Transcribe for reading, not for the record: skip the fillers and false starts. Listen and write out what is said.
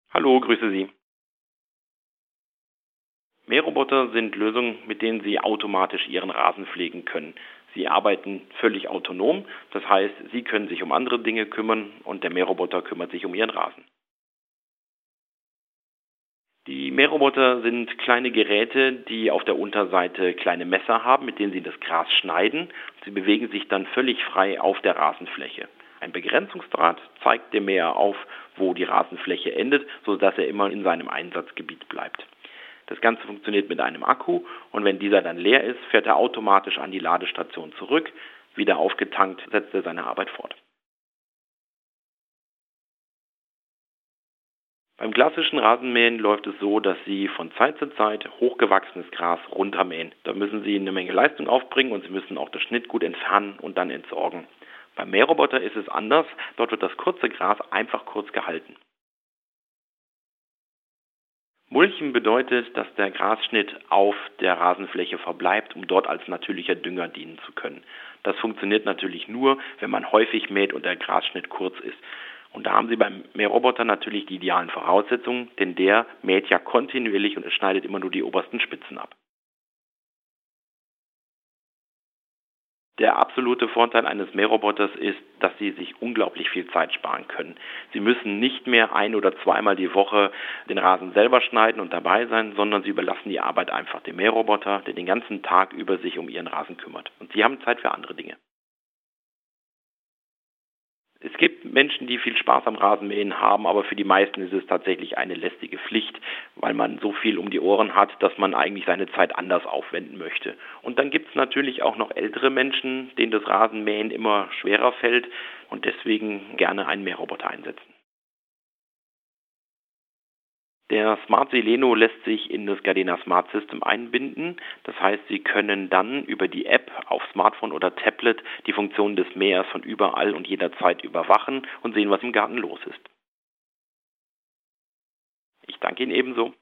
Hallo, grüße Sie. Mähroboter sind Lösungen, mit denen Sie automatisch Ihren Rasen pflegen können. Sie arbeiten völlig autonom, das heißt, Sie können sich um andere Dinge kümmern und der Mähroboter kümmert sich um Ihren Rasen. Die Mähroboter sind kleine Geräte, die auf der Unterseite kleine Messer haben, mit denen sie das Gras schneiden. Sie bewegen sich dann völlig frei auf der Rasenfläche. Ein Begrenzungsdraht zeigt dem Mäher auf, wo die Rasenfläche endet, sodass er immer in seinem Einsatzgebiet bleibt. Das Ganze funktioniert mit einem Akku und wenn dieser dann leer ist, fährt er automatisch an die Ladestation zurück. Wieder aufgetankt, setzt er seine Arbeit fort. Beim klassischen Rasenmähen läuft es so, dass Sie von Zeit zu Zeit hochgewachsenes Gras runtermähen. Da müssen Sie eine Menge Leistung aufbringen und Sie müssen auch das Schnittgut entfernen und dann entsorgen. Beim Mähroboter ist es anders. Dort wird das kurze Gras einfach kurz gehalten. Mulchen bedeutet, dass der Grasschnitt auf der Rasenfläche verbleibt, um dort als natürlicher Dünger dienen zu können. Das funktioniert natürlich nur, wenn man häufig mäht und der Grasschnitt kurz ist. Und da haben Sie beim Mähroboter natürlich die idealen Voraussetzungen, denn der mäht ja kontinuierlich und es schneidet immer nur die obersten Spitzen ab. Der absolute Vorteil eines Mähroboters ist, dass Sie sich unglaublich viel Zeit sparen können. Sie müssen nicht mehr ein- oder zweimal die Woche den Rasen selber schneiden und dabei sein, sondern Sie überlassen die Arbeit einfach dem Mähroboter, der den ganzen Tag über sich um Ihren Rasen kümmert. Und Sie haben Zeit für andere Dinge. Es gibt Menschen, die viel Spaß am Rasenmähen haben, aber für die meisten ist es tatsächlich eine lästige Pflicht, weil man so viel um die Ohren hat, dass man eigentlich seine Zeit anders aufwenden möchte. Und dann gibt es natürlich auch noch ältere Menschen, denen das Rasenmähen immer schwerer fällt und deswegen gerne einen Mähroboter einsetzen. Der Smart Seleno lässt sich in das Gardena Smart System einbinden. Das heißt, Sie können dann über die App auf Smartphone oder Tablet die Funktion des Mähers von überall und jederzeit überwachen und sehen, was im Garten los ist. Ich danke Ihnen ebenso.